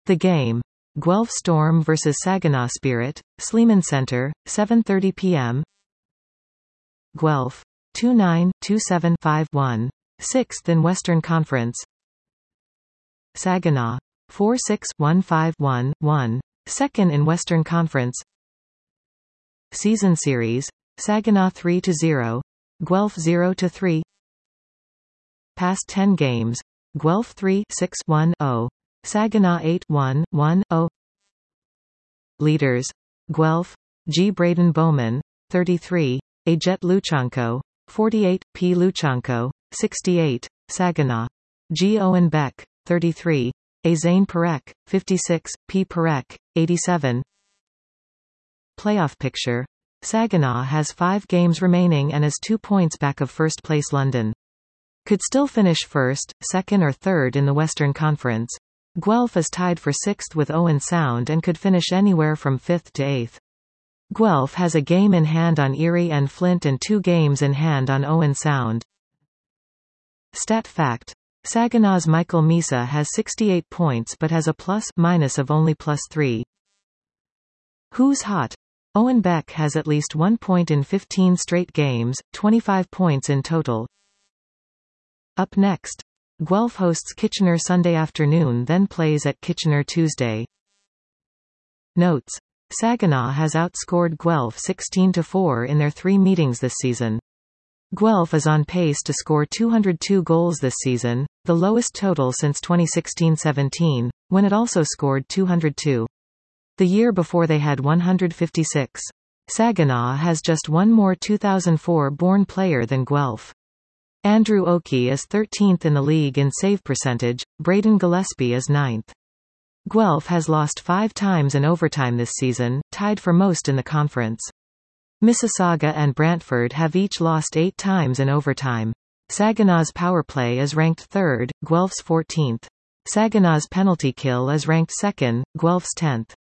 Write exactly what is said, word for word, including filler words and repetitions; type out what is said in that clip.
The game. Guelph Storm versus Saginaw Spirit, Sleeman Center, seven thirty p m Guelph. two nine, two seven, five one. sixth in Western Conference. Saginaw. four six, one five, one, one. second in Western Conference. Season Series. Saginaw three to zero. Guelph zero to three. Past ten games. Guelph three six, one, zero. Saginaw eight one, one, zero. Leaders. Guelph. G. Braden Bowman, thirty-three. A. Jet Luchanko, forty-eight. P. Luchanko, sixty-eight. Saginaw. G. Owen Beck, thirty-three. A. Zane Perek, fifty-six. P. Perek, eighty-seven. Playoff picture. Saginaw has five games remaining and is two points back of first place London. Could still finish first, second or third in the Western Conference. Guelph is tied for sixth with Owen Sound and could finish anywhere from fifth to eighth. Guelph has a game in hand on Erie and Flint and two games in hand on Owen Sound. Stat fact. Saginaw's Michael Misa has sixty-eight points but has a plus-minus of only plus three. Who's hot? Owen Beck has at least one point in fifteen straight games, twenty-five points in total. Up next. Guelph hosts Kitchener Sunday afternoon, then plays at Kitchener Tuesday. Notes. Saginaw has outscored Guelph sixteen to four in their three meetings this season. Guelph is on pace to score two hundred two goals this season, the lowest total since twenty sixteen seventeen, when it also scored two hundred two. The year before they had one hundred fifty-six. Saginaw has just one more two thousand four born player than Guelph. Andrew Oakey is thirteenth in the league in save percentage, Braden Gillespie is ninth. Guelph has lost five times in overtime this season, tied for most in the conference. Mississauga and Brantford have each lost eight times in overtime. Saginaw's power play is ranked third, Guelph's fourteenth. Saginaw's penalty kill is ranked second, Guelph's tenth.